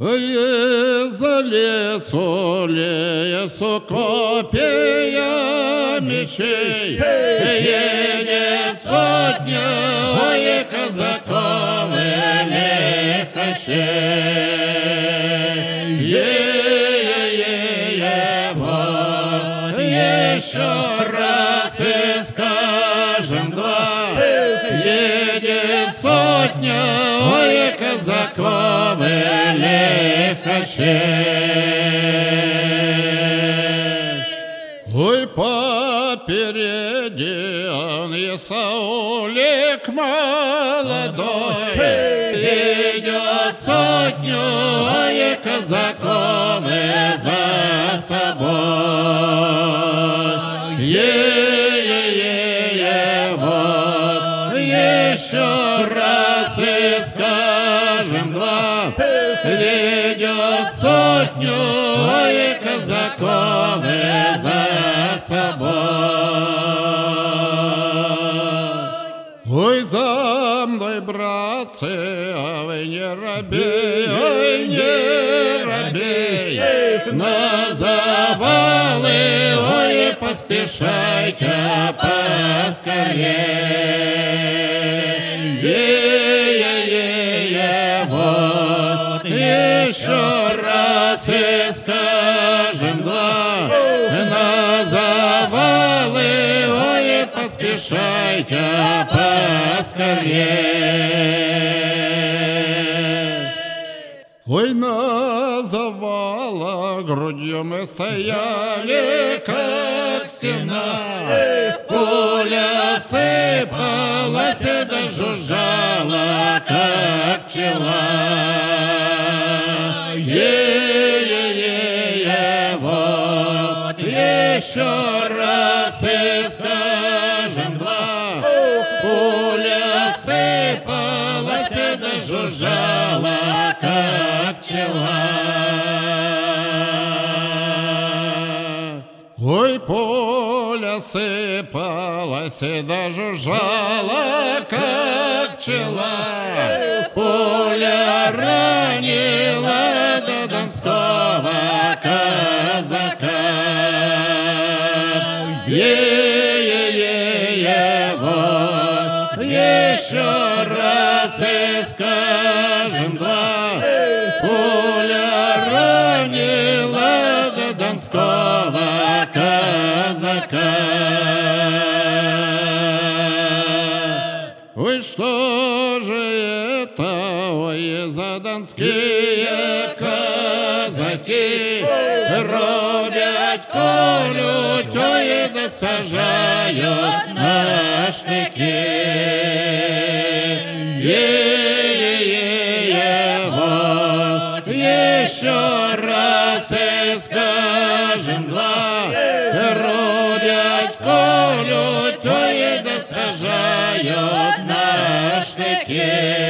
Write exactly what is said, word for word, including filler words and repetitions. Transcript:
За лесу, лесу копия мечей, едет сотня, ой, казаков и лихачей. Е-е-е-е, вот еще раз и скажем два, едет сотня, ой, казаков и лихачей. Ой, попереди он Исаулик молодой, идет сотню, ой, казаков и за собой. Е-е-е-е, вот еще раз и скажем два, ведет сотню, ой, казаков и за собой. Ой, за мной, братцы, а вы не робей, ой, не робей, на завалы, ой, поспешайте поскорей. Е-е-е-е, вот еще раз и скажем два, на завалы, ой, поспешайте поскорей. Ой, на завалах грудью мы стояли, как стена, пуля сыпалась да жужжала, как пчела. Е-е-е-е, вот еще раз и скажем два, пуля сыпалась да жужжала, как пчела. Ой, пуля сыпалась да жужжала, как пчела, пуля ранила до донского казака. Е-е-е-е, вот еще раз и скажем два, пуля ранила до донского казака. Ой, что же это, ой, за донские казаки, робят, колют, ой, да сажают на штыки. Е-е-е-е, вот еще раз и скажем два, рубят, колют, ой, да сажают на штыки.